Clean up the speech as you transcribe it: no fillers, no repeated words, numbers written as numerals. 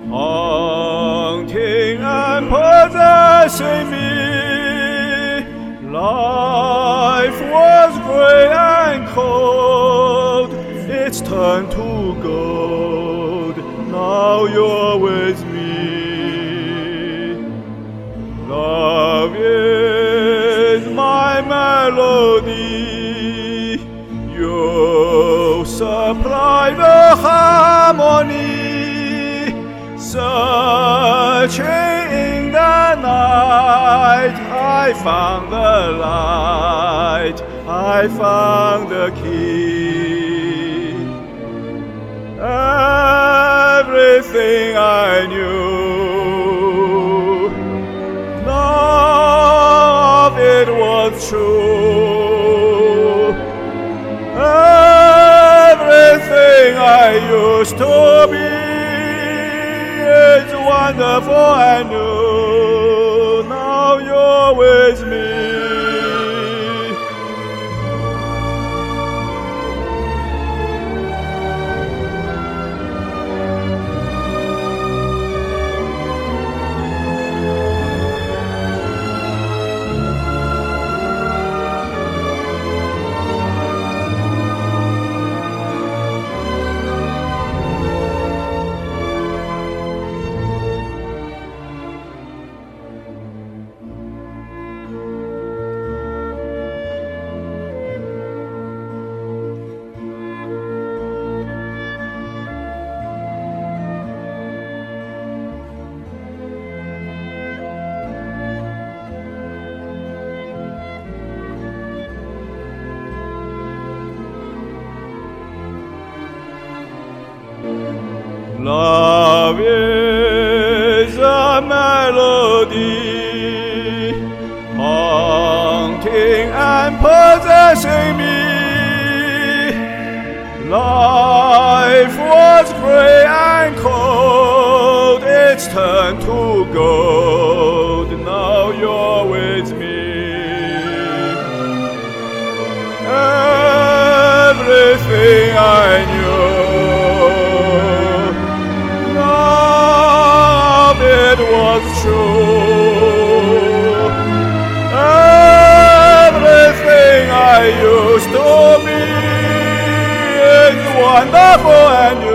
haunting and possessing me. Life was gray and cold, it's turned to gold, now you're with me. Love is my melody, you supply the harmony, searching in the night, I found the light, I found the key. Everything I knew, none of it was true. Everything I used to be is wonderful and new, now you're with me. Love is a melody, haunting and possessing me. Life was gray and cold, it's turned to gold, now you're with me. Everything I knew, it was true. Everything I used to be is wonderful and